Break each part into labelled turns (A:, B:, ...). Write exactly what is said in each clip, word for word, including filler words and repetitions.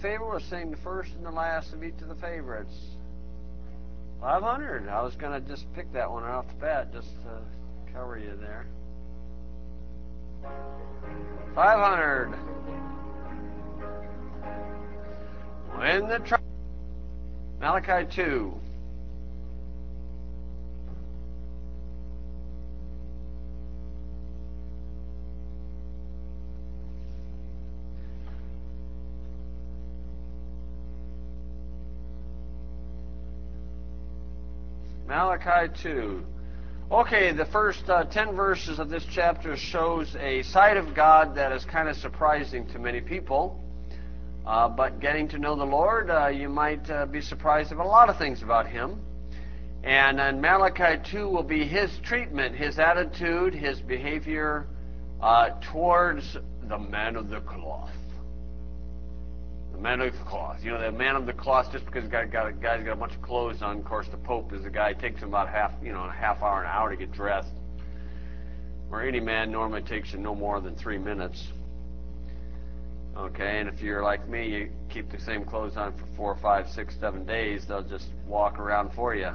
A: favor will sing the first and the last of each of the favorites. five hundred. I was going to just pick that one off the bat just to cover you there. five hundred. When the tr- Malachi two. Malachi two. Okay, the first uh, ten verses of this chapter shows a side of God that is kind of surprising to many people. Uh, but getting to know the Lord, uh, you might uh, be surprised of a lot of things about Him. And in Malachi two will be His treatment, His attitude, His behavior uh, towards the man of the cloth. The man of the cloth. You know, the man of the cloth, just because the guy got a, guy's got a bunch of clothes on, of course, the Pope is the guy. It takes him about half, you know, a half hour, an hour to get dressed. Where any man normally takes you no more than three minutes. Okay, and if you're like me, you keep the same clothes on for four, five, six, seven days, they'll just walk around for you.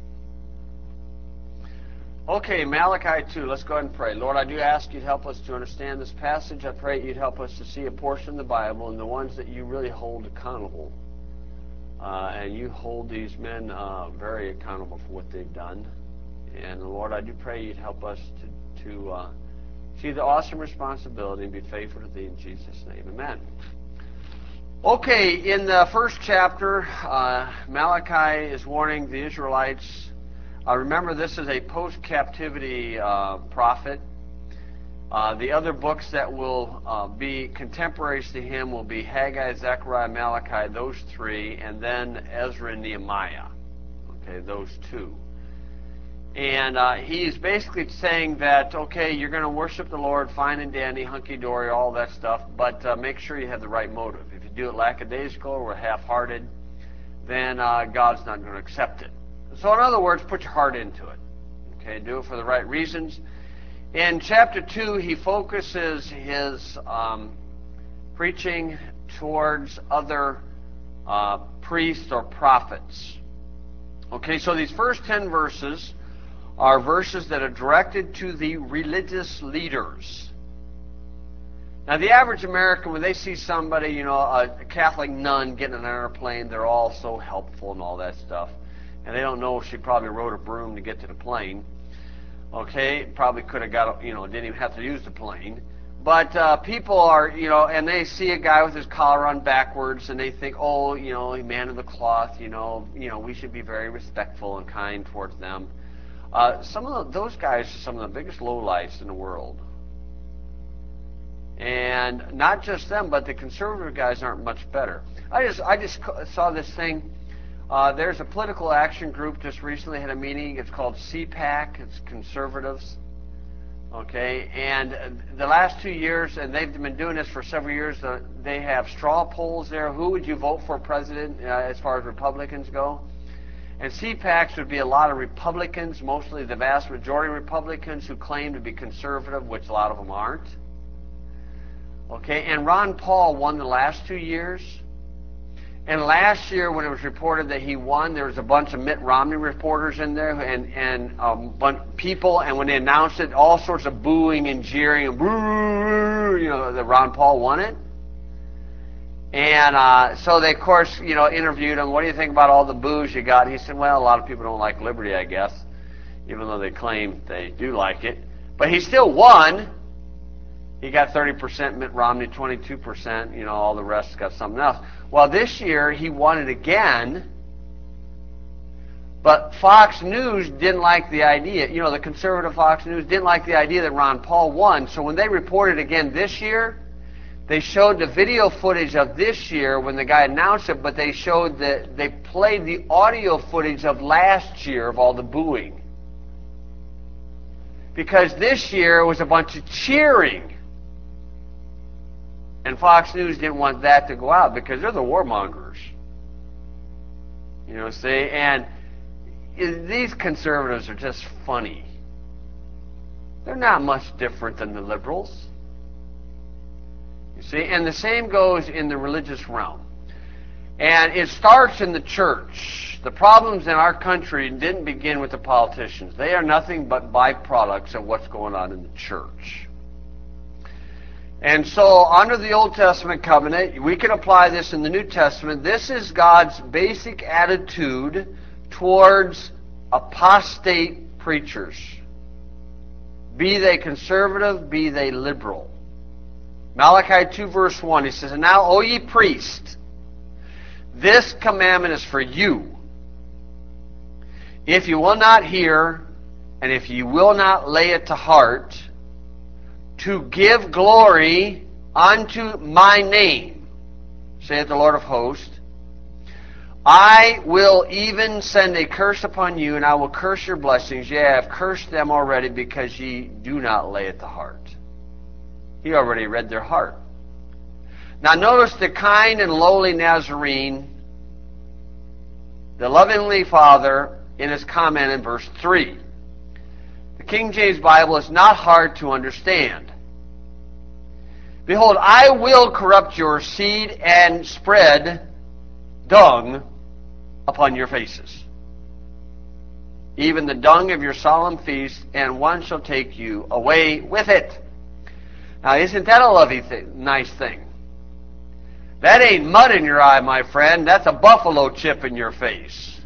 A: Okay, Malachi two, let's go ahead and pray. Lord, I do ask you to help us to understand this passage. I pray you'd help us to see a portion of the Bible and the ones that you really hold accountable. Uh, and you hold these men uh, very accountable for what they've done. And Lord, I do pray you'd help us to, to uh, see the awesome responsibility and be faithful to thee in Jesus' name. Amen. Okay, in the first chapter, uh, Malachi is warning the Israelites. Uh, remember, this is a post-captivity uh, prophet. Uh, the other books that will uh, be contemporaries to him will be Haggai, Zechariah, Malachi, those three, and then Ezra and Nehemiah. Okay, those two. And uh, he's basically saying that, okay, you're going to worship the Lord, fine and dandy, hunky-dory, all that stuff, but uh, make sure you have the right motive. If you do it lackadaisical or half-hearted, then uh, God's not going to accept it. So in other words, put your heart into it. Okay, do it for the right reasons. In chapter two, he focuses his um, preaching towards other uh, priests or prophets. Okay, so these first ten verses are verses that are directed to the religious leaders. Now, the average American, when they see somebody, you know, a Catholic nun getting on an airplane, they're all so helpful and all that stuff. And they don't know she probably rode a broom to get to the plane. Okay, probably could have got, you know, didn't even have to use the plane. But uh, people are, you know, and they see a guy with his collar on backwards, and they think, oh, you know, a man of the cloth, you know, you know, we should be very respectful and kind towards them. Uh, some of the, those guys are some of the biggest lowlifes in the world. And not just them, but the conservative guys aren't much better. I just, I just saw this thing. Uh, there's a political action group just recently had a meeting. It's called C PAC. It's conservatives. Okay, and the last two years, and they've been doing this for several years, uh, they have straw polls there. Who would you vote for president uh, as far as Republicans go? And C PACs would be a lot of Republicans, mostly the vast majority of Republicans who claim to be conservative, which a lot of them aren't. Okay, and Ron Paul won the last two years. And last year, when it was reported that he won, there was a bunch of Mitt Romney reporters in there and and um, bunch people. And when they announced it, all sorts of booing and jeering and boo, you know, that Ron Paul won it. And uh, so they, of course, you know, interviewed him. What do you think about all the boos you got? And he said, well, a lot of people don't like liberty, I guess, even though they claim they do like it. But he still won. He got thirty percent, Mitt Romney twenty-two percent, you know, all the rest got something else. Well, this year he won it again, but Fox News didn't like the idea. You know, the conservative Fox News didn't like the idea that Ron Paul won. So when they reported again this year, they showed the video footage of this year when the guy announced it, but they showed that they played the audio footage of last year of all the booing. Because this year was a bunch of cheering. And Fox News didn't want that to go out because they're the warmongers. You know, see? And these conservatives are just funny. They're not much different than the liberals. You see? And the same goes in the religious realm. And it starts in the church. The problems in our country didn't begin with the politicians. They are nothing but byproducts of what's going on in the church. And so, under the Old Testament covenant, we can apply this in the New Testament. This is God's basic attitude towards apostate preachers. Be they conservative, be they liberal. Malachi two verse one, he says, "And now, O ye priests, this commandment is for you. If you will not hear, and if you will not lay it to heart, to give glory unto my name, saith the Lord of hosts, I will even send a curse upon you, and I will curse your blessings. Yea, I have cursed them already, because ye do not lay it to heart." He already read their heart. Now notice the kind and lowly Nazarene, the lovingly Father, in his comment in verse three. The King James Bible is not hard to understand. "Behold, I will corrupt your seed and spread dung upon your faces, even the dung of your solemn feast, and one shall take you away with it." Now, isn't that a lovely thing, nice thing? That ain't mud in your eye, my friend. That's a buffalo chip in your face.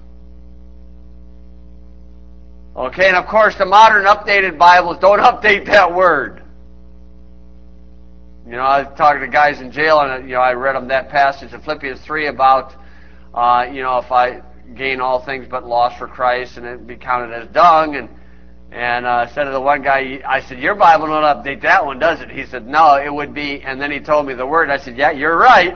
A: Okay, and of course, the modern updated Bibles don't update that word. You know, I was talking to guys in jail, and you know, I read them that passage in Philippians three about, uh, you know, if I gain all things but loss for Christ, and it be counted as dung, and and uh, said to the one guy, I said, "Your Bible don't update that one, does it?" He said, "No, it would be," and then he told me the word. I said, "Yeah, you're right."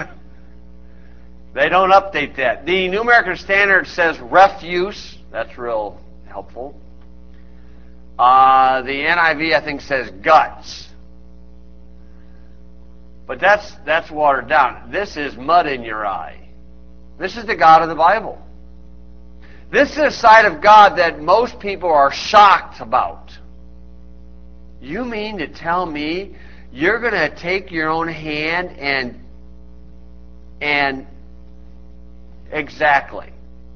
A: They don't update that. The New American Standard says refuse. That's real helpful. Uh, the N I V, I think, says guts. But that's that's watered down. This is mud in your eye. This is the God of the Bible. This is a side of God that most people are shocked about. You mean to tell me you're going to take your own hand and and exactly.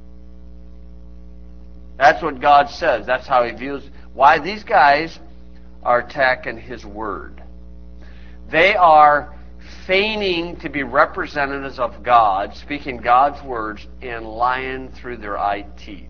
A: That's what God says. That's how he views. Why these guys are attacking his word. They are feigning to be representatives of God, speaking God's words, and lying through their eye teeth.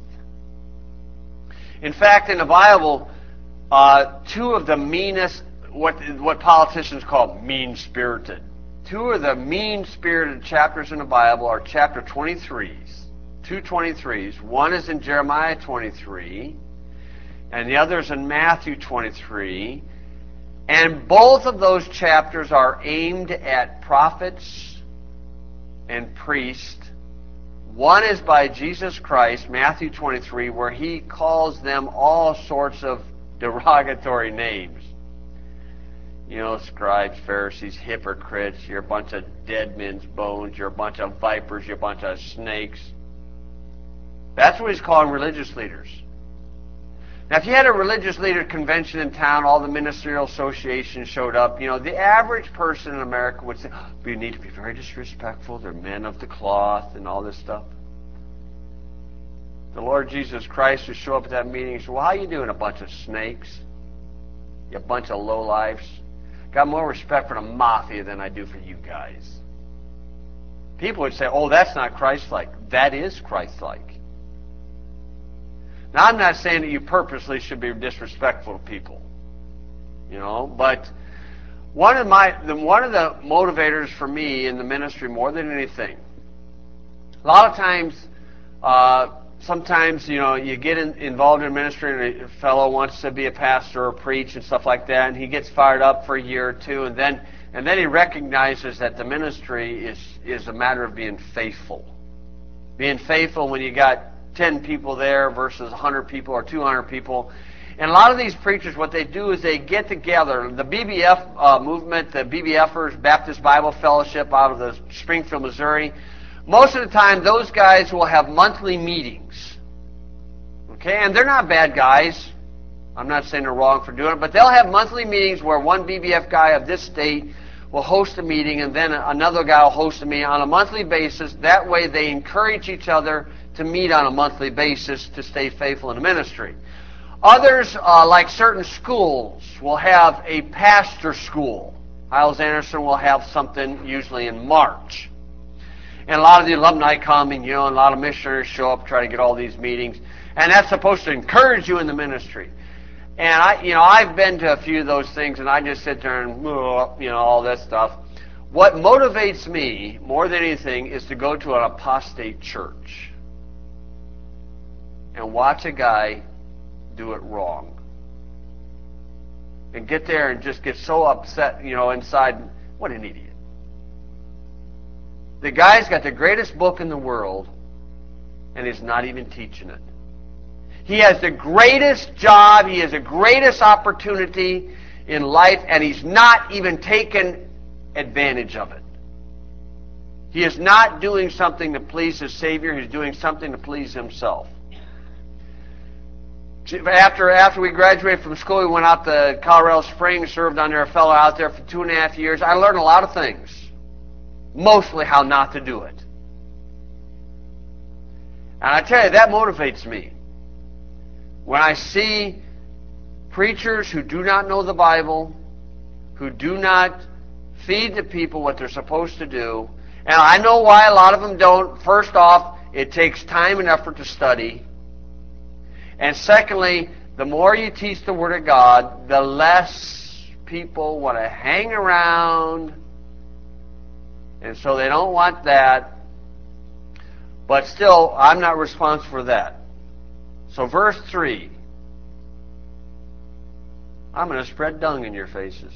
A: In fact, in the Bible, uh, two of the meanest, what what politicians call mean-spirited, two of the mean-spirited chapters in the Bible are chapter twenty-threes, two twenty-threes. One is in Jeremiah twenty-three, and the other is in Matthew twenty-three. And both of those chapters are aimed at prophets and priests. One is by Jesus Christ, Matthew twenty-three, where he calls them all sorts of derogatory names. You know, scribes, Pharisees, hypocrites, you're a bunch of dead men's bones, you're a bunch of vipers, you're a bunch of snakes. That's what he's calling religious leaders. Now, if you had a religious leader convention in town, all the ministerial associations showed up, you know, the average person in America would say, oh, we need to be very disrespectful, they're men of the cloth, and all this stuff. The Lord Jesus Christ would show up at that meeting and say, well, how you doing, a bunch of snakes? You a bunch of lowlifes? Got more respect for the mafia than I do for you guys. People would say, oh, that's not Christ-like. That is Christ-like. Now, I'm not saying that you purposely should be disrespectful to people, you know, but one of my, the, one of the motivators for me in the ministry more than anything, a lot of times, uh, sometimes, you know, you get in, involved in ministry and a fellow wants to be a pastor or preach and stuff like that, and he gets fired up for a year or two, and then and then he recognizes that the ministry is, is a matter of being faithful. Being faithful when you got ten people there versus one hundred people or two hundred people. And a lot of these preachers, what they do is they get together. The B B F uh, movement, the BBFers, Baptist Bible Fellowship out of the Springfield, Missouri, most of the time those guys will have monthly meetings. Okay, and they're not bad guys. I'm not saying they're wrong for doing it, but they'll have monthly meetings where one B B F guy of this state will host a meeting, and then another guy will host a meeting on a monthly basis. That way they encourage each other to meet on a monthly basis to stay faithful in the ministry. Others, uh, like certain schools, will have a pastor school. Hyles-Anderson will have something usually in March. And a lot of the alumni come, and you know, and a lot of missionaries show up, try to get all these meetings. And that's supposed to encourage you in the ministry. And I, you know, I've been to a few of those things, and I just sit there and, you know, all that stuff. What motivates me more than anything is to go to an apostate church and watch a guy do it wrong. And get there and just get so upset, you know, inside. What an idiot. The guy's got the greatest book in the world, and he's not even teaching it. He has the greatest job, he has the greatest opportunity in life, and he's not even taken advantage of it. He is not doing something to please his Savior, he's doing something to please himself. After, after we graduated from school, we went out to Colorado Springs, served under a fellow out there for two and a half years. I learned a lot of things. Mostly how not to do it. And I tell you, that motivates me. When I see preachers who do not know the Bible, who do not feed the people what they're supposed to do, and I know why a lot of them don't. First off, it takes time and effort to study. And secondly, the more you teach the Word of God, the less people want to hang around. And so they don't want that. But still, I'm not responsible for that. So verse three. I'm going to spread dung in your faces.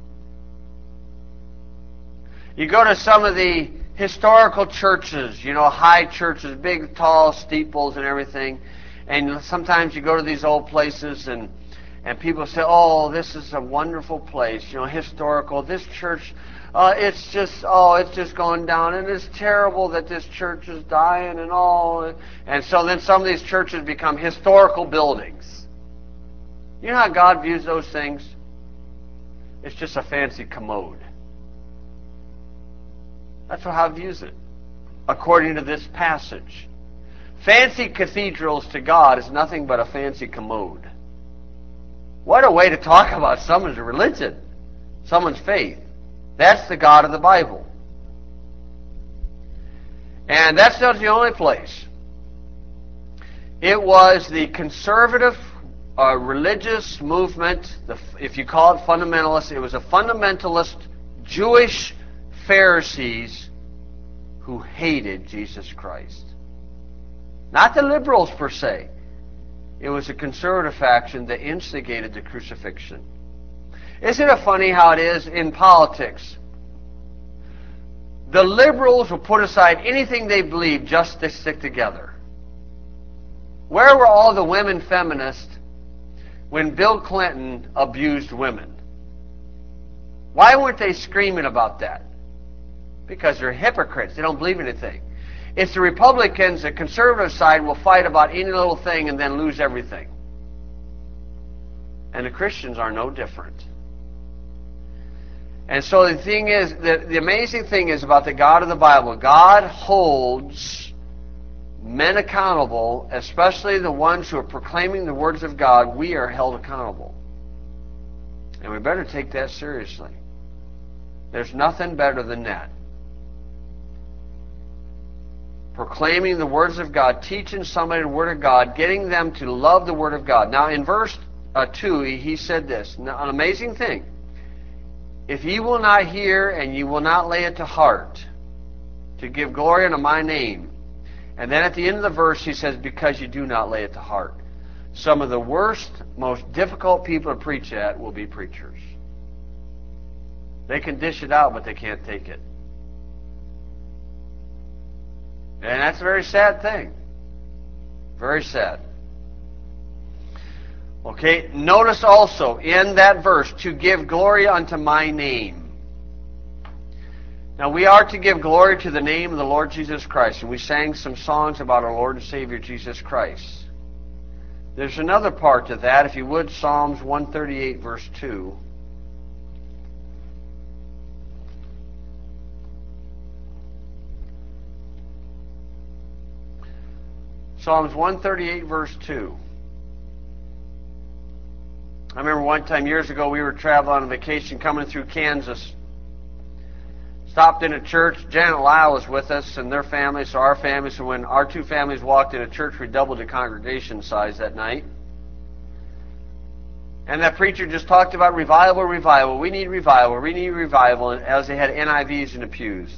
A: You go to some of the historical churches, you know, high churches, big, tall steeples and everything. And sometimes you go to these old places and and people say, oh, this is a wonderful place, you know, historical. This church, uh, it's just, oh, it's just going down, and it's terrible that this church is dying and all. And so then some of these churches become historical buildings. You know how God views those things? It's just a fancy commode. That's how God views it, according to this passage. Fancy cathedrals to God is nothing but a fancy commode. What a way to talk about someone's religion, someone's faith. That's the God of the Bible. And that's not the only place. It was the conservative uh, religious movement, the, if you call it fundamentalist, it was a fundamentalist Jewish Pharisees who hated Jesus Christ. Not the liberals per se. It was a conservative faction that instigated the crucifixion. Isn't it funny how it is in politics? The liberals will put aside anything they believe just to stick together. Where were all the women feminists when Bill Clinton abused women? Why weren't they screaming about that? Because they're hypocrites. They don't believe anything. It's the Republicans, the conservative side, will fight about any little thing and then lose everything. And the Christians are no different. And so the thing is, the, the amazing thing is about the God of the Bible, God holds men accountable, especially the ones who are proclaiming the words of God. We are held accountable. And we better take that seriously. There's nothing better than that. Proclaiming the words of God, teaching somebody the Word of God, getting them to love the Word of God. Now in verse uh, two, he, he said this, now, an amazing thing. If ye will not hear and ye will not lay it to heart, to give glory unto my name. And then at the end of the verse he says, because you do not lay it to heart. Some of the worst, most difficult people to preach at will be preachers. They can dish it out, but they can't take it. And that's a very sad thing. Very sad. Okay, notice also in that verse, to give glory unto my name. Now we are to give glory to the name of the Lord Jesus Christ, and we sang some songs about our Lord and Savior Jesus Christ. There's another part to that, if you would, Psalms one thirty-eight verse two. Psalms one thirty-eight, verse two. I remember one time years ago we were traveling on vacation coming through Kansas. Stopped in a church. Janet Lyle was with us and their family, so our family. So when our two families walked in a church, we doubled the congregation size that night. And that preacher just talked about revival, revival. We need revival, we need revival, as they had N I Vs in the pews.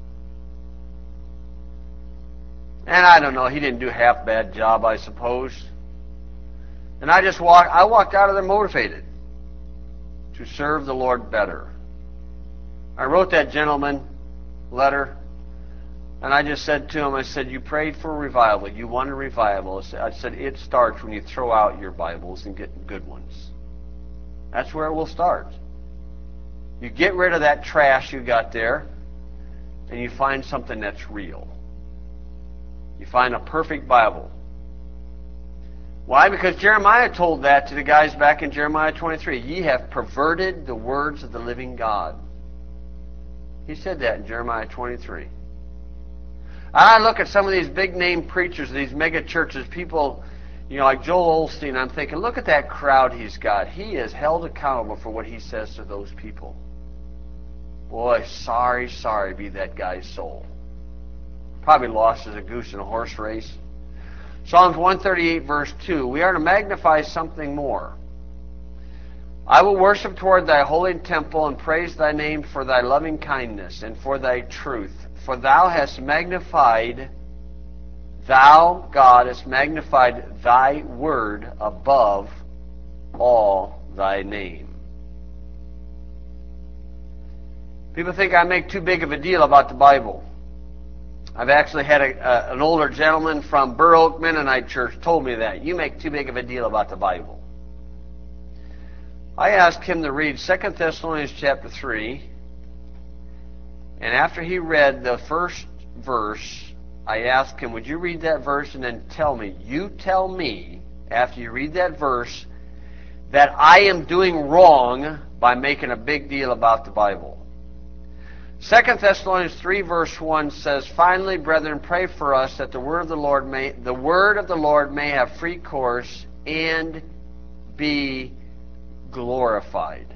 A: And I don't know, he didn't do a half bad job, I suppose. And I just walked, I walked out of there motivated to serve the Lord better. I wrote that gentleman a letter, and I just said to him, I said, you prayed for a revival, you want a revival. I said, it starts when you throw out your Bibles and get good ones. That's where it will start. You get rid of that trash you got there, and you find something that's real. You find a perfect Bible. Why? Because Jeremiah told that to the guys back in Jeremiah twenty-three. Ye have perverted the words of the living God. He said that in Jeremiah twenty-three. I look at some of these big name preachers, these mega churches, people, you know, like Joel Osteen, I'm thinking, look at that crowd he's got. He is held accountable for what he says to those people. Boy, sorry, sorry be that guy's soul. Probably lost as a goose in a horse race. Psalms one thirty-eight, verse two. We are to magnify something more. I will worship toward thy holy temple and praise thy name for thy loving kindness and for thy truth. For thou hast magnified, thou, God, hast magnified thy word above all thy name. People think I make too big of a deal about the Bible. I've actually had a, a, an older gentleman from Burr Oak Mennonite Church told me that. You make too big of a deal about the Bible. I asked him to read Second Thessalonians chapter three, and after he read the first verse, I asked him, would you read that verse and then tell me, you tell me, after you read that verse, that I am doing wrong by making a big deal about the Bible. Second Thessalonians three, verse one says, finally, brethren, pray for us that the word of the Lord may the word of the Lord may have free course and be glorified.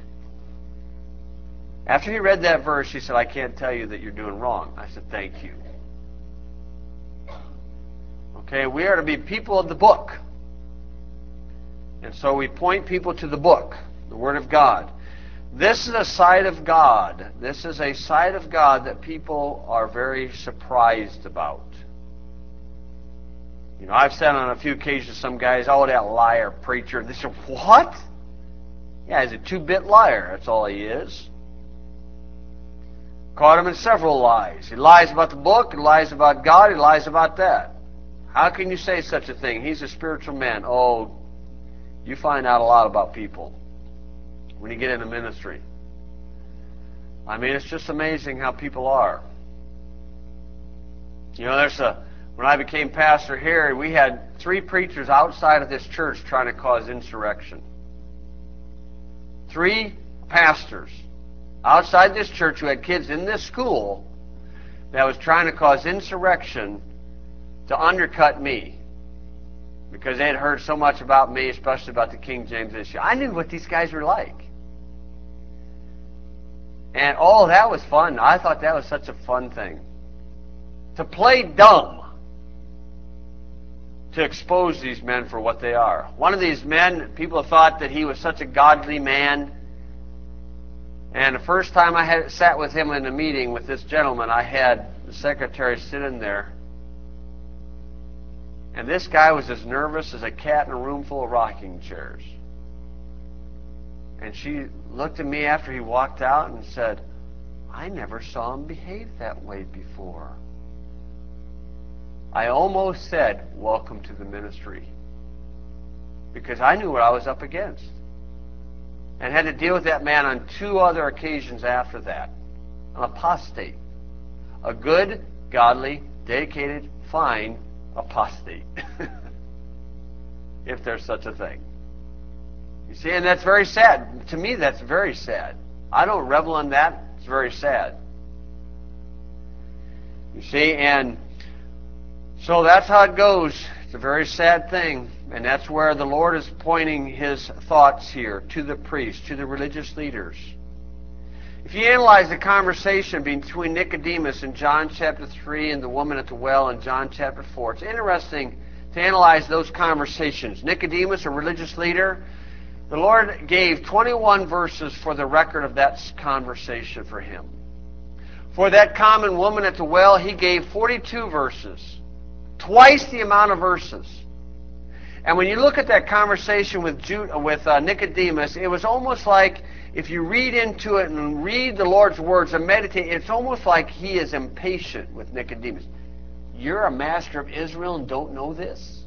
A: After he read that verse, he said, I can't tell you that you're doing wrong. I said, thank you. Okay, we are to be people of the book. And so we point people to the book, the Word of God. This is a side of God. This is a side of God that people are very surprised about. You know, I've said on a few occasions, some guys, oh, that liar preacher. They say, what? Yeah, he's a two-bit liar. That's all he is. Caught him in several lies. He lies about the book, he lies about God, he lies about that. How can you say such a thing? He's a spiritual man. Oh, you find out a lot about people when you get into ministry. I mean, it's just amazing how people are. You know, there's a, when I became pastor here, we had three preachers outside of this church trying to cause insurrection. Three pastors outside this church who had kids in this school that was trying to cause insurrection to undercut me because they had heard so much about me, especially about the King James issue. I knew what these guys were like. And oh, that was fun. I thought that was such a fun thing. To play dumb. To expose these men for what they are. One of these men, people thought that he was such a godly man. And the first time I had sat with him in a meeting with this gentleman, I had the secretary sitting there. And this guy was as nervous as a cat in a room full of rocking chairs. And she looked at me after he walked out and said, I never saw him behave that way before. I almost said, welcome to the ministry. Because I knew what I was up against. And had to deal with that man on two other occasions after that. An apostate. A good, godly, dedicated, fine apostate. If there's such a thing. You see, and that's very sad. To me, that's very sad. I don't revel in that. It's very sad. You see, and so that's how it goes. It's a very sad thing, and that's where the Lord is pointing his thoughts here to the priests, to the religious leaders. If you analyze the conversation between Nicodemus in John chapter three and the woman at the well in John chapter four, it's interesting to analyze those conversations. Nicodemus, a religious leader, the Lord gave twenty-one verses for the record of that conversation for him. For that common woman at the well, he gave forty-two verses. Twice the amount of verses. And when you look at that conversation with Jude, with uh, Nicodemus, it was almost like, if you read into it and read the Lord's words and meditate, it's almost like he is impatient with Nicodemus. You're a master of Israel and don't know this?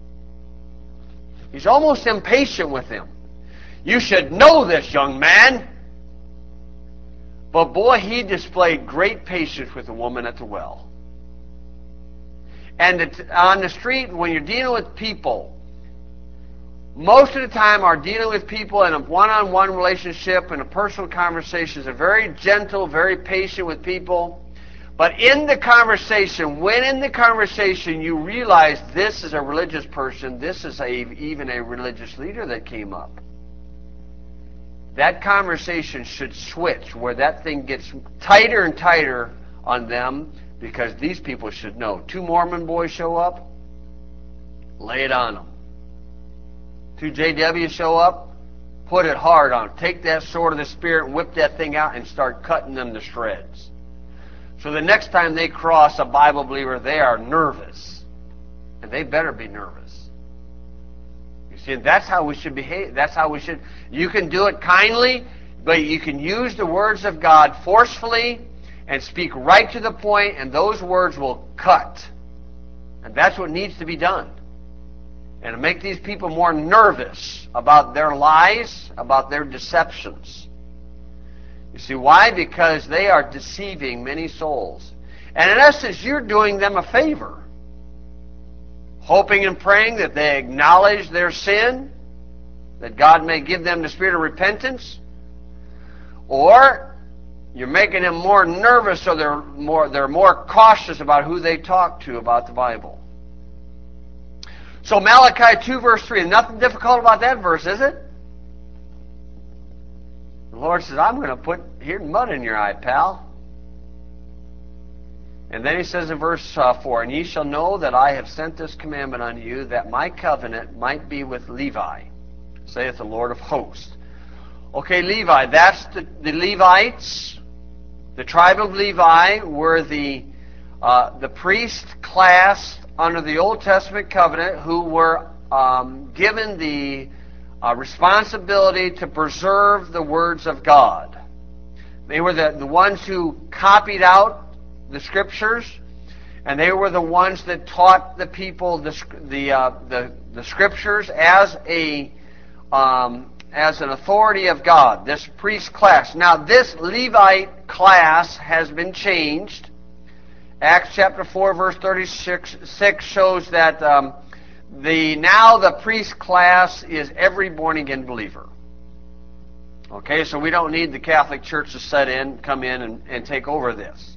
A: He's almost impatient with him. You should know this, young man. But boy, he displayed great patience with the woman at the well. And it's on the street, when you're dealing with people, most of the time our dealing with people in a one-on-one relationship and a personal conversation is a very gentle, very patient with people. But in the conversation, when in the conversation you realize this is a religious person, this is a, even a religious leader that came up, that conversation should switch where that thing gets tighter and tighter on them, because these people should know. Two Mormon boys show up, lay it on them. Two J Ws show up, put it hard on them. Take that sword of the Spirit, whip that thing out, and start cutting them to shreds. So the next time they cross a Bible believer, they are nervous. And they better be nervous. You see, that's how we should behave. That's how we should. You can do it kindly, but you can use the words of God forcefully and speak right to the point, and those words will cut. And that's what needs to be done. And to make these people more nervous about their lies, about their deceptions. You see why? Because they are deceiving many souls. And in essence, you're doing them a favor. Hoping and praying that they acknowledge their sin, that God may give them the spirit of repentance. Or you're making them more nervous, so they're more, they're more cautious about who they talk to about the Bible. So Malachi two verse three, nothing difficult about that verse, is it? The Lord says, I'm going to put here mud in your eye, pal. And then he says in verse uh, four, and ye shall know that I have sent this commandment unto you, that my covenant might be with Levi, saith the Lord of hosts. Okay, Levi, that's the, the Levites. The tribe of Levi were the uh, the priest class under the Old Testament covenant who were um, given the uh, responsibility to preserve the words of God. They were the, the ones who copied out the scriptures, and they were the ones that taught the people the the uh, the, the scriptures as a um, as an authority of God, this priest class. Now, this Levite class has been changed. Acts chapter four, verse thirty-six shows that um, the now the priest class is every born-again believer. Okay, so we don't need the Catholic Church to set in, come in, and, and take over this.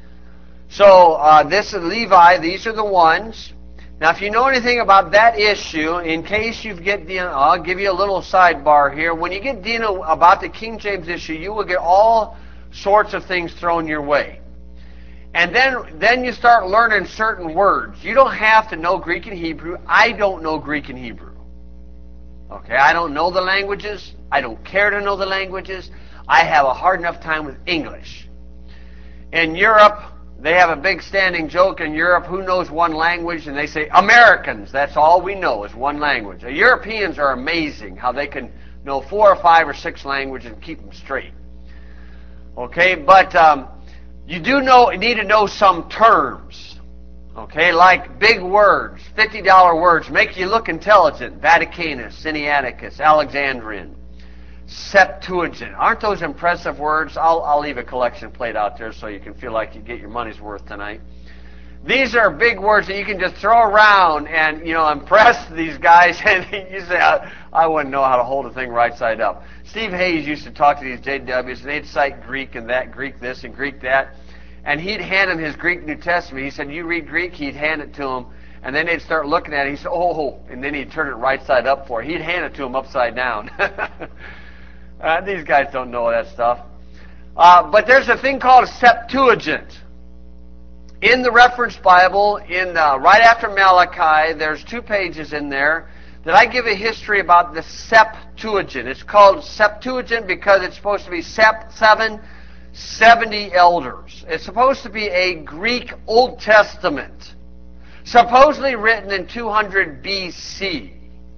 A: So, uh, this is Levi. These are the ones. Now, if you know anything about that issue, in case you get dealing, I'll give you a little sidebar here. When you get dealing about the King James issue, you will get all sorts of things thrown your way. And then, then you start learning certain words. You don't have to know Greek and Hebrew. I don't know Greek and Hebrew. Okay, I don't know the languages. I don't care to know the languages. I have a hard enough time with English. In Europe, they have a big standing joke in Europe, who knows one language? And they say, Americans, that's all we know is one language. The Europeans are amazing how they can know four or five or six languages and keep them straight. Okay, but um, you do know need to know some terms. Okay, like big words, fifty dollar words, make you look intelligent. Vaticanus, Sinaiticus, Alexandrian, Septuagint. Aren't those impressive words? I'll, I'll leave a collection plate out there so you can feel like you get your money's worth tonight. These are big words that you can just throw around and, you know, impress these guys. And you say, I, I wouldn't know how to hold a thing right side up. Steve Hayes used to talk to these J Ws, and they'd cite Greek and that, Greek this and Greek that. And he'd hand him his Greek New Testament. He said, you read Greek? He'd hand it to him. And then they'd start looking at it. He'd say, oh, and then he'd turn it right side up for it. He'd hand it to them upside down. uh, these guys don't know that stuff. Uh, but there's a thing called a Septuagint. In the reference Bible, in uh, right after Malachi, there's two pages in there that I give a history about the Septuagint. It's called Septuagint because it's supposed to be sep, seven, seventy elders. It's supposed to be a Greek Old Testament, supposedly written in two hundred B C.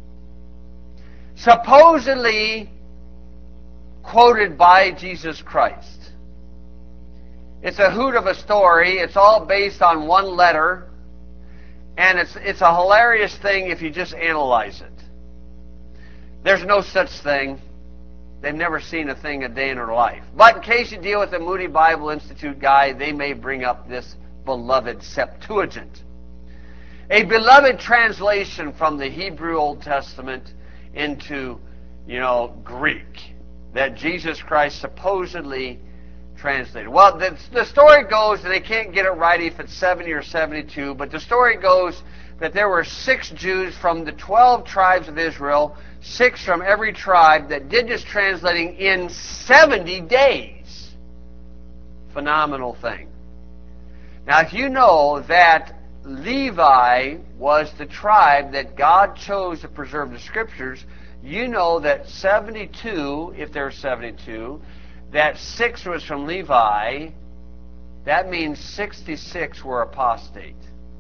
A: Supposedly quoted by Jesus Christ. It's a hoot of a story. It's all based on one letter. And it's, it's a hilarious thing if you just analyze it. There's no such thing. They've never seen a thing a day in their life. But in case you deal with the Moody Bible Institute guy, they may bring up this beloved Septuagint. A beloved translation from the Hebrew Old Testament into, you know, Greek that Jesus Christ supposedly translated. Well, the, the story goes, and they can't get it right if it's seventy or seventy-two, but the story goes that there were six Jews from the twelve tribes of Israel, six from every tribe, that did this translating in seventy days. Phenomenal thing. Now, if you know that Levi was the tribe that God chose to preserve the Scriptures, you know that seventy-two, if there are seventy-two, that six was from Levi. That means sixty-six were apostate.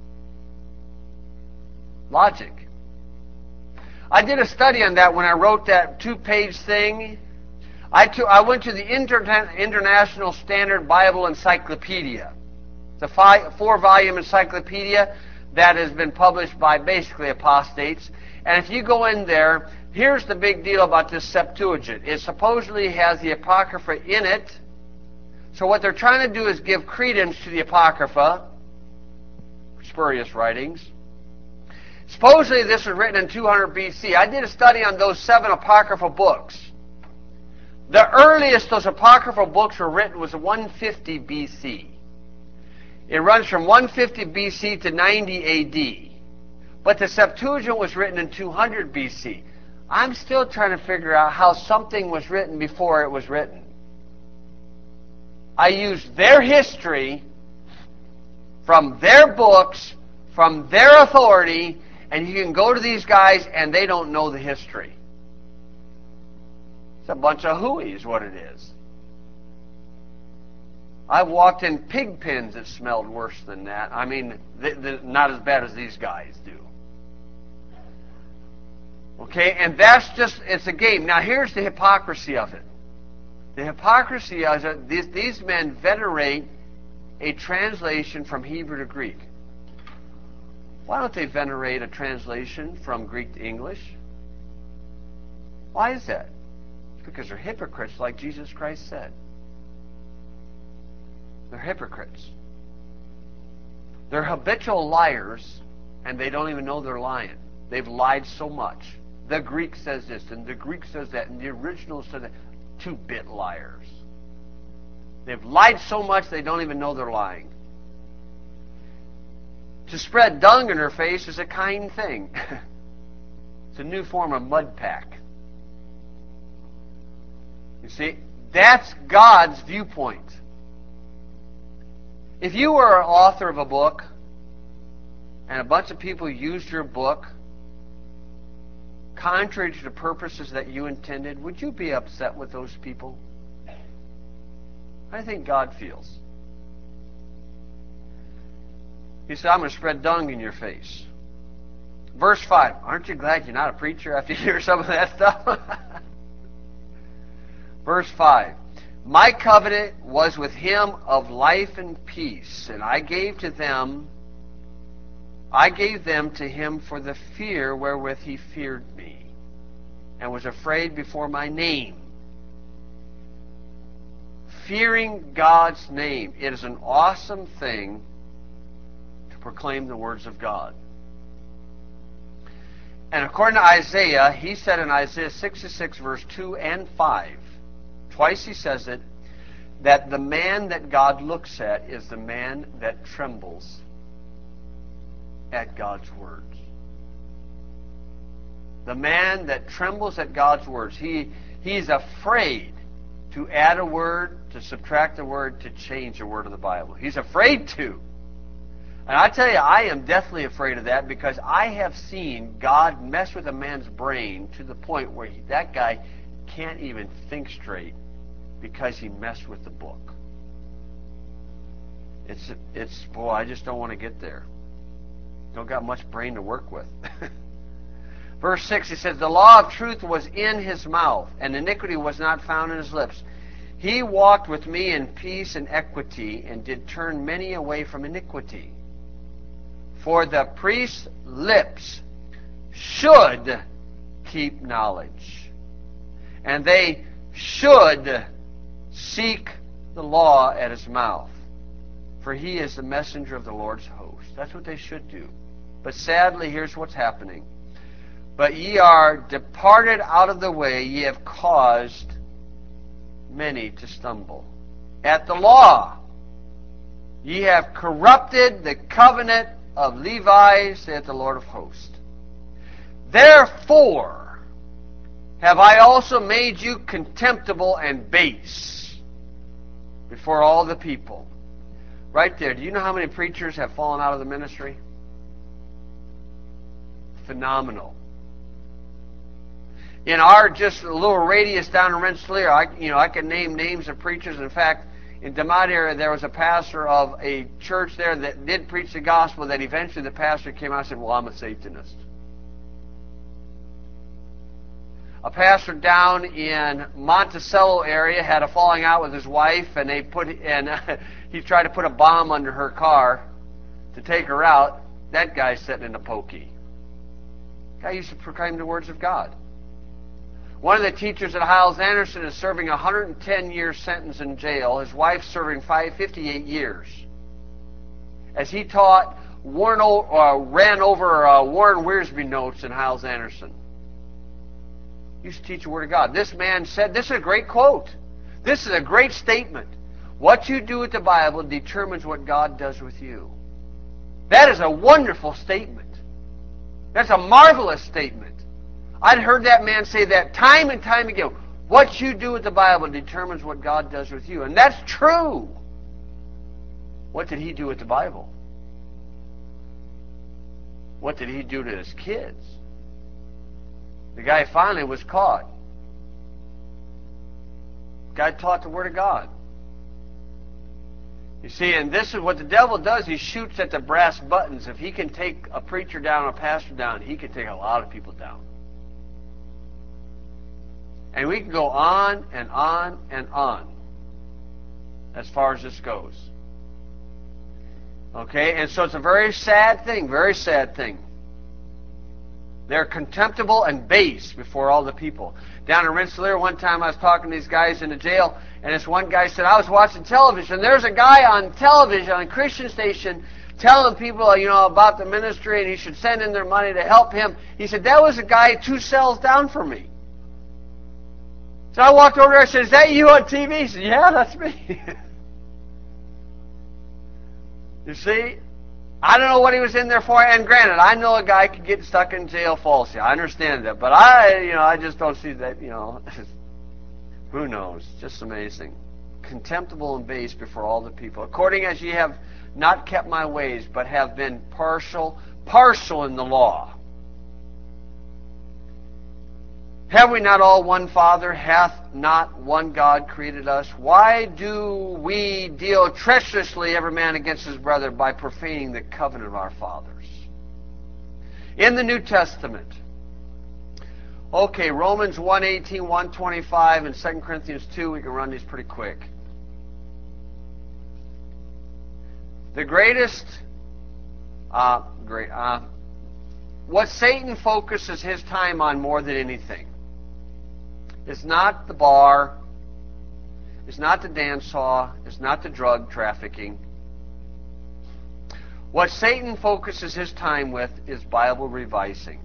A: Logic. I did a study on that when I wrote that two-page thing. I, took, I went to the Inter International Standard Bible Encyclopedia. It's a five, four-volume encyclopedia that has been published by basically apostates. And if you go in there, here's the big deal about this Septuagint. It supposedly has the Apocrypha in it. So what they're trying to do is give credence to the Apocrypha, spurious writings. Supposedly this was written in two hundred B C. I did a study on those seven Apocryphal books. The earliest those Apocryphal books were written was one fifty B C. It runs from one fifty B C to ninety A D. But the Septuagint was written in two hundred B C. I'm still trying to figure out how something was written before it was written. I used their history from their books, from their authority, and you can go to these guys and they don't know the history. It's a bunch of hooey is what it is. I've walked in pig pens that smelled worse than that. I mean, th th not as bad as these guys do. Okay, and that's just, it's a game. Now here's the hypocrisy of it. The hypocrisy is that these, these men venerate a translation from Hebrew to Greek. Why don't they venerate a translation from Greek to English? Why is that? It's because they're hypocrites, like Jesus Christ said. They're hypocrites. They're habitual liars, and they don't even know they're lying. They've lied so much. The Greek says this, and the Greek says that, and the original says that. Two-bit liars. They've lied so much they don't even know they're lying. To spread dung in her face is a kind thing. It's a new form of mud pack. You see, that's God's viewpoint. If you were an author of a book, and a bunch of people used your book contrary to the purposes that you intended, would you be upset with those people? I think God feels. He said, I'm going to spread dung in your face. Verse five. Aren't you glad you're not a preacher after you hear some of that stuff? Verse five. My covenant was with him of life and peace, and I gave to them, I gave them to him for the fear wherewith he feared me, and was afraid before my name. Fearing God's name. It is an awesome thing to proclaim the words of God. And according to Isaiah, he said in Isaiah sixty-six, verse two and five, twice he says it, that the man that God looks at is the man that trembles at God's words. The man that trembles at God's words, he he's afraid to add a word, to subtract a word, to change a word of the Bible. He's afraid to. And I tell you, I am deathly afraid of that, because I have seen God mess with a man's brain to the point where he, that guy can't even think straight because he messed with the book. It's, it's boy, I just don't want to get there. Don't got much brain to work with. Verse six, he says, the law of truth was in his mouth, and iniquity was not found in his lips. He walked with me in peace and equity, and did turn many away from iniquity. For the priest's lips should keep knowledge, and they should seek the law at his mouth. For he is the messenger of the Lord's host. That's what they should do. But sadly, here's what's happening. But ye are departed out of the way, ye have caused many to stumble. At the law, ye have corrupted the covenant of Levi, saith the Lord of hosts. Therefore have I also made you contemptible and base before all the people. Right there. Do you know how many preachers have fallen out of the ministry? Phenomenal. In our just a little radius down in Rensselaer, I, you know, I can name names of preachers. In fact, in DeMott area, there was a pastor of a church there that did preach the gospel, that eventually the pastor came out and said, well, I'm a Satanist. A pastor down in Monticello area had a falling out with his wife, and they put and uh, he tried to put a bomb under her car to take her out. That guy's sitting in a pokey. Guy used to proclaim the words of God. One of the teachers at Hyles-Anderson is serving a one hundred ten year sentence in jail. His wife's serving fifty-eight years. As he taught, Warren, uh, ran over uh, Warren Wiersbe notes in Hyles-Anderson. He used to teach the Word of God. This man said, this is a great quote. This is a great statement. What you do with the Bible determines what God does with you. That is a wonderful statement. That's a marvelous statement. I'd heard that man say that time and time again. What you do with the Bible determines what God does with you. And that's true. What did he do with the Bible? What did he do to his kids? The guy finally was caught. The guy taught the Word of God. You see, and this is what the devil does. He shoots at the brass buttons. If he can take a preacher down, a pastor down, he can take a lot of people down. And we can go on and on and on as far as this goes. Okay, and so it's a very sad thing, very sad thing. They're contemptible and base before all the people. Down in Rensselaer, one time I was talking to these guys in the jail, and this one guy said, I was watching television, and there's a guy on television, on a Christian station, telling people, you know, about the ministry, and he should send in their money to help him. He said, that was a guy two cells down from me. So I walked over there and said, is that you on T V? He said, yeah, that's me. You see? I don't know what he was in there for, and granted, I know a guy could get stuck in jail falsely. I understand that, but I, you know, I just don't see that, you know. Who knows? Just amazing. Contemptible and base before all the people. According as ye have not kept my ways, but have been partial, partial in the law. Have we not all one Father? Hath not one God created us? Why do we deal treacherously every man against his brother by profaning the covenant of our fathers? In the New Testament, okay, Romans one eighteen, one twenty-five, and Second Corinthians two, we can run these pretty quick. The greatest, uh, great, uh, what Satan focuses his time on more than anything, it's not the bar, it's not the dance hall, it's not the drug trafficking. What Satan focuses his time with is Bible revising.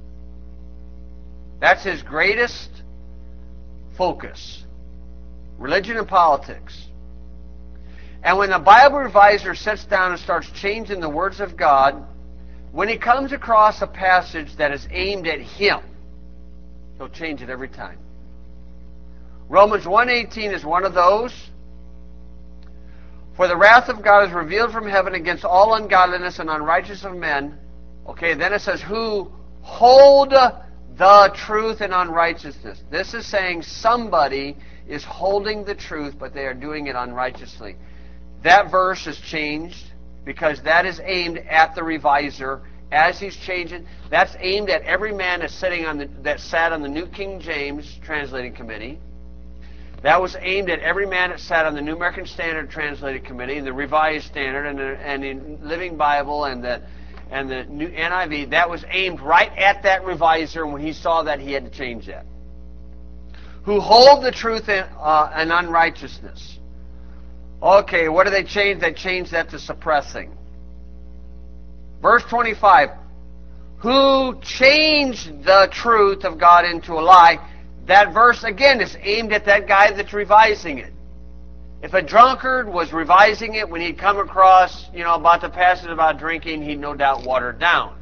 A: That's his greatest focus. Religion and politics. And when the Bible reviser sits down and starts changing the words of God When he comes across a passage that is aimed at him, he'll change it every time. Romans one eighteen is one of those. For the wrath of God is revealed from heaven against all ungodliness and unrighteousness of men. Okay, then it says, who hold the truth in unrighteousness. This is saying somebody is holding the truth, but they are doing it unrighteously. That verse is changed because that is aimed at the reviser as he's changing. That's aimed at every man that's sitting on the, that sat on the New King James Translating Committee. That was aimed at every man that sat on the New American Standard Translated Committee, and the Revised Standard, and the, and the Living Bible, and the and the new N I V. That was aimed right at that reviser, and when he saw that, he had to change that. Who hold the truth in, uh, in unrighteousness. Okay, what do they change? They change that to suppressing. Verse twenty-five. Who changed the truth of God into a lie. That verse, again, is aimed at that guy that's revising it. If a drunkard was revising it when he'd come across, you know, about the passage about drinking, he'd no doubt water it down.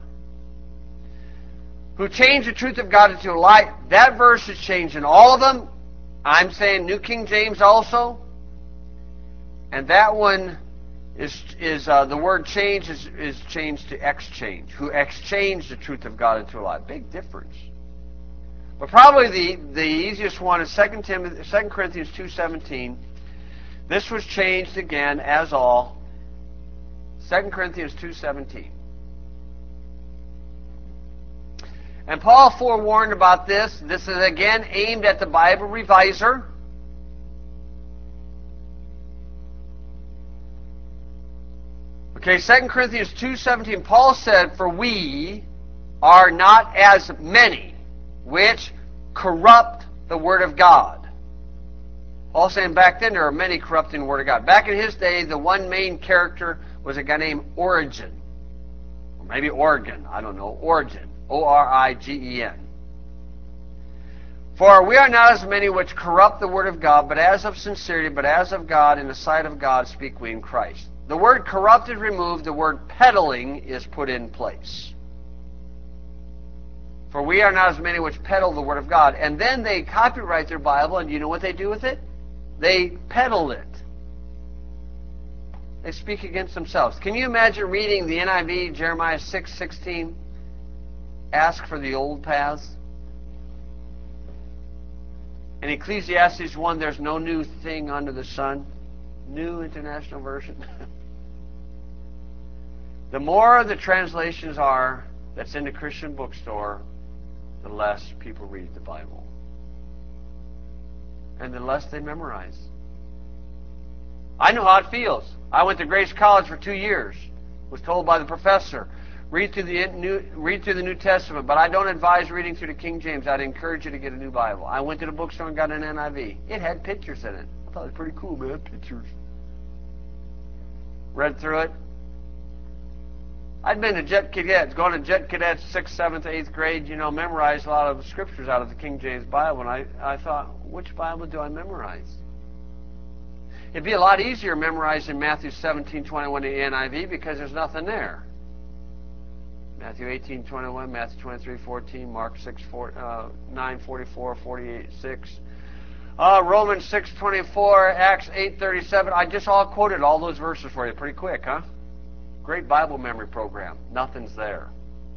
A: Who changed the truth of God into a lie. That verse is changed in all of them. I'm saying New King James also. And that one is, is uh, the word change is, is changed to exchange. Who exchanged the truth of God into a lie. Big difference. But probably the, the easiest one is Second Corinthians two seventeen. This was changed again, as all. Second Corinthians two seventeen. And Paul forewarned about this. This is again aimed at the Bible reviser. Okay, Second Corinthians two seventeen. Paul said, for we are not as many which corrupt the Word of God. Paul saying back then there are many corrupting the Word of God. Back in his day, the one main character was a guy named Origen. Or maybe Oregon, I don't know. Origen. O R I G E N. For we are not as many which corrupt the Word of God, but as of sincerity, but as of God, in the sight of God speak we in Christ. The word corrupt is removed, the word peddling is put in place. For we are not as many which peddle the Word of God. And then they copyright their Bible, and you know what they do with it? They peddle it. They speak against themselves. Can you imagine reading the N I V, Jeremiah six sixteen? Ask for the old paths. In Ecclesiastes one, there's no new thing under the sun. New International Version. The more the translations are that's in the Christian bookstore, the less people read the Bible. And the less they memorize. I know how it feels. I went to Grace College for two years. Was told by the professor, read through the New, read through the New Testament, but I don't advise reading through the King James. I'd encourage you to get a new Bible. I went to the bookstore and got an N I V. It had pictures in it. I thought it was pretty cool, man. Pictures. Read through it. I'd been to Jet Cadets, going to Jet Cadets sixth, seventh, eighth grade, you know, memorized a lot of scriptures out of the King James Bible, and I, I thought, which Bible do I memorize? It'd be a lot easier memorizing Matthew seventeen twenty-one in the N I V because there's nothing there. Matthew eighteen twenty-one, Matthew twenty-three fourteen, Mark six, four, uh, nine forty-four, forty-eight six, uh, Romans six twenty-four, Acts eight thirty-seven. I just all quoted all those verses for you pretty quick, huh? Great Bible memory program. Nothing's there.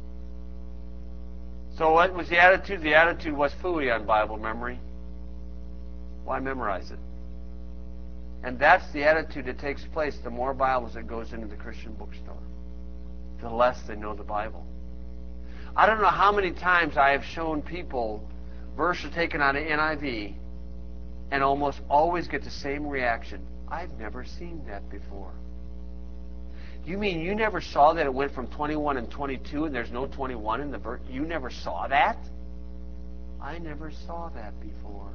A: So what was the attitude? The attitude was phooey on Bible memory. Why memorize it? And that's the attitude that takes place the more Bibles that goes into the Christian bookstore. The less they know the Bible. I don't know how many times I have shown people verses taken out of N I V and almost always get the same reaction. I've never seen that before. You mean you never saw that it went from twenty-one and twenty-two and there's no twenty-one in the verse? You never saw that? I never saw that before.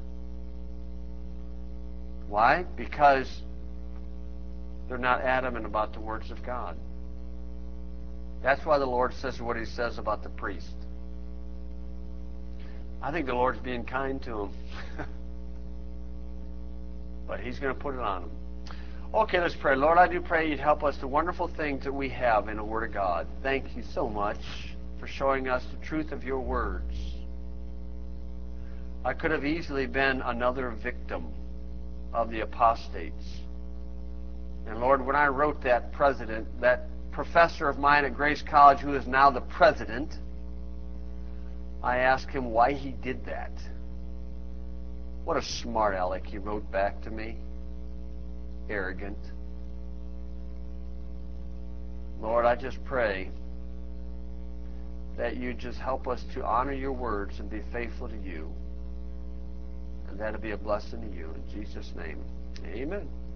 A: Why? Because they're not adamant about the words of God. That's why the Lord says what He says about the priest. I think the Lord's being kind to him. But He's going to put it on him. Okay, let's pray. Lord, I do pray you'd help us the wonderful things that we have in the Word of God. Thank you so much for showing us the truth of your words. I could have easily been another victim of the apostates. And Lord, when I wrote that president, that professor of mine at Grace College who is now the president, I asked him why he did that. What a smart aleck he wrote back to me. Arrogant. Lord, I just pray that you just help us to honor your words and be faithful to you. And that'll be a blessing to you. In Jesus' name, amen.